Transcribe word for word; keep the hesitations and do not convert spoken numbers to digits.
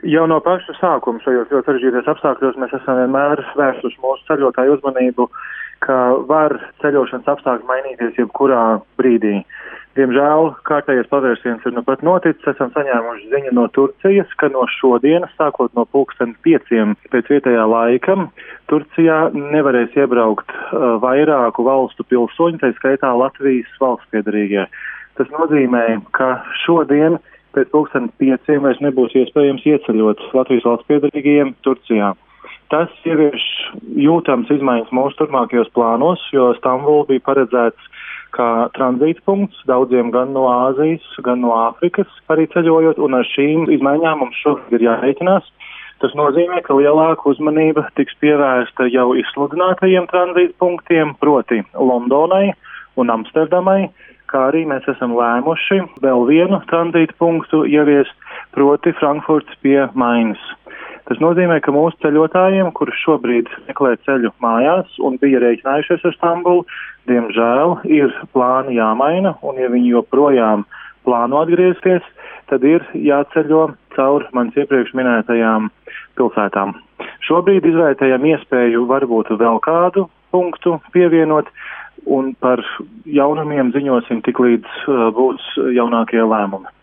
Jau no paša sākuma šajos ļoti sarežģītajos apstākļos mēs esam vienmēr vērsuši mūsu ceļotāju uzmanību, ka var ceļošanas apstākļi mainīties jebkurā brīdī. Diemžēl kārtējais pavērsiens ir nu pat noticis, esam saņēmuši ziņu no Turcijas, ka no šodienas, sākot no pulksten pieciem pēc vietējā laika, Turcijā nevarēs iebraukt uh, vairāku valstu pilsoņu, tā skaitā Latvijas valstspiederīgie. Tas nozīmē, ka šodien pēc pulksten pieciem vairs nebūs iespējams ieceļot Latvijas valstspiederīgajiem Turcijā. Tas ievieš jūtams izmaiņas mūsu turpmākajos plānos, jo Stambula bija paredzēts kā tranzīta punkts daudziem gan no Āzijas, gan no Āfrikas arī ceļojot, un ar šīm izmaiņām mums šobrīd ir jārēķinās. Tas nozīmē, ka lielāka uzmanība tiks pievērsta jau izsludinātajiem tranzīta punktiem, proti Londonai un Amsterdamai, kā arī mēs esam lēmuši vēl vienu tranzīta punktu ieviest, proti Frankfurts pie Mainas. Tas nozīmē, ka mūsu ceļotājiem, kurus šobrīd meklē ceļu mājās un bija rēķinājušies ar Stambulu, diemžēl ir plāni jāmaina, un ja viņi joprojām plāno atgriezties, tad ir jāceļo caur manis iepriekš minētajām pilsētām. Šobrīd izvērtējam iespēju varbūt vēl kādu punktu pievienot, un par jaunumiem ziņosim tik līdz uh, būs jaunākie lēmumi.